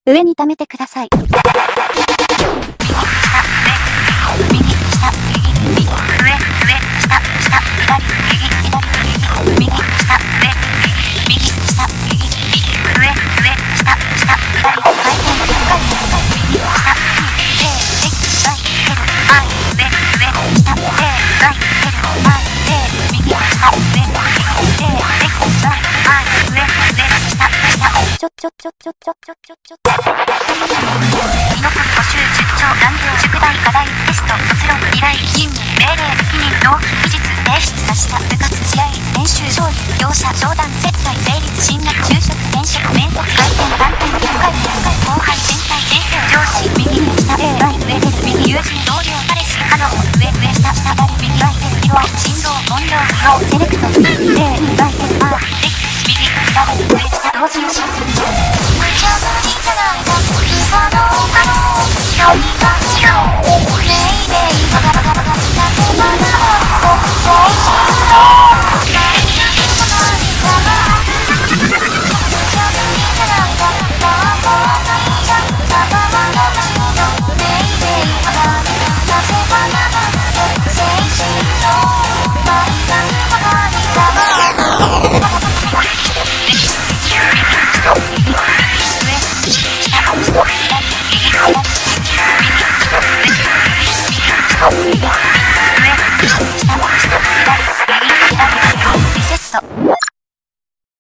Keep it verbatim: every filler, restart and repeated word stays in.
上に溜めてください。右下上右下右上上下下左右左右右下上右下右右上上下下左回転いっかいいっかい右下右 A X Y L I 上上下 A Y L I 右下上右 A X Y I 上上下下ちょちょちょちょちょちょちょちょ見残り募集出張残業宿題課題テスト卒論依頼任務命令否認納期期日提出出した部活試合練習勝利業者商談接待成立進学就職転職面接回転断点いっかいいっかい後輩先輩人生上司右下 A Y 上出る右友人同僚彼氏彼女上上下下左右 Y 出る色合い振動音量色セレクト A Y 出る R X 右左上下同時押し無茶ぶりじゃないか不可能可能距離が違うメイメイバカバカバカなぜまだ国際人のダイナミックなリサが無茶ぶりじゃないかなんもないじゃんさがまがましのメイメイバカなぜまだ国際人のダイナミックなリサがリセット。